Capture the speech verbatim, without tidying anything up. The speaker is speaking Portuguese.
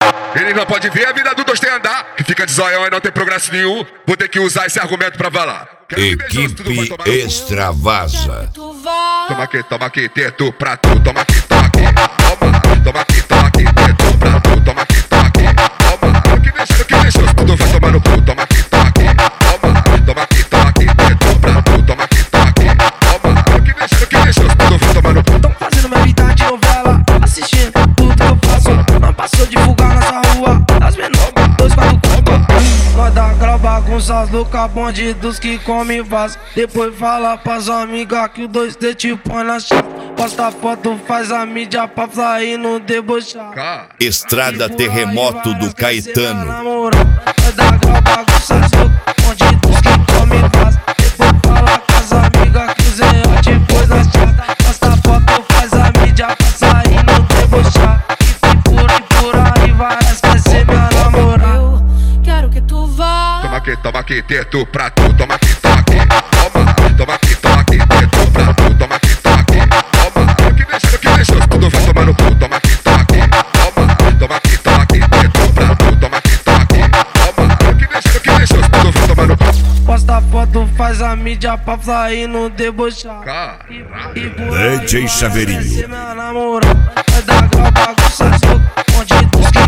Ele não pode ver a vida do dois tem andar, que fica de zoião e não tem progresso nenhum. Vou ter que usar esse argumento pra falar. Equipe Extravasa. Toma aqui, toma aqui, teto pra tu, toma aqui, toma aqui. Toma, toma aqui, toma aqui, teto pra tu, toma aqui, toma aqui. Toma, o que deixou, o que deixou, tudo vai tomar no cu, toma aqui, toma aqui. Toma, toma aqui, toma aqui, teto pra tu, toma aqui, toma aqui. Toma, o que deixou, o que deixou, tudo vai tomar no cu. Tão fazendo minha vida de novela, assistindo tudo que eu faço. Não passou divulgar nessa rua, as menores, dois quatro quatro. Nós dá aquela bagunça, as loucas bandidos que comem vaso. Depois fala pras amigas que o dois D te põe na chave. Posta foto, faz a mídia pra sair no debochar. Estrada Terremoto do Caetano. Nós dá aquela bagunça, as loucas bandidos que comem vaso. Depois fala pras amigas que o Zé te pôs na chave. Posta foto, faz a mídia pra sair no debochar. E por aí, por aí, várias quer ser minha namorada. Quero que tu vá. Toma aqui, toma aqui, teto pra tu, toma aqui, toma aqui. Toma, toma aqui, toma aqui, teto pra tu, toma aqui, toma aqui. Toma, o que deixou, o que deixou, tudo vai tomar no cu, toma aqui, toma aqui. Toma, toma aqui, toma aqui, teto pra tu, toma aqui, toma aqui. Toma, o que deixou, o que deixou, tudo vai tomar no cu. Posta foto, faz a mídia pra sair no debochar. E por aí, D J Chaveirinho. vai ser minha namorada. Vai dar aquela bagunça, as loucas bandidos que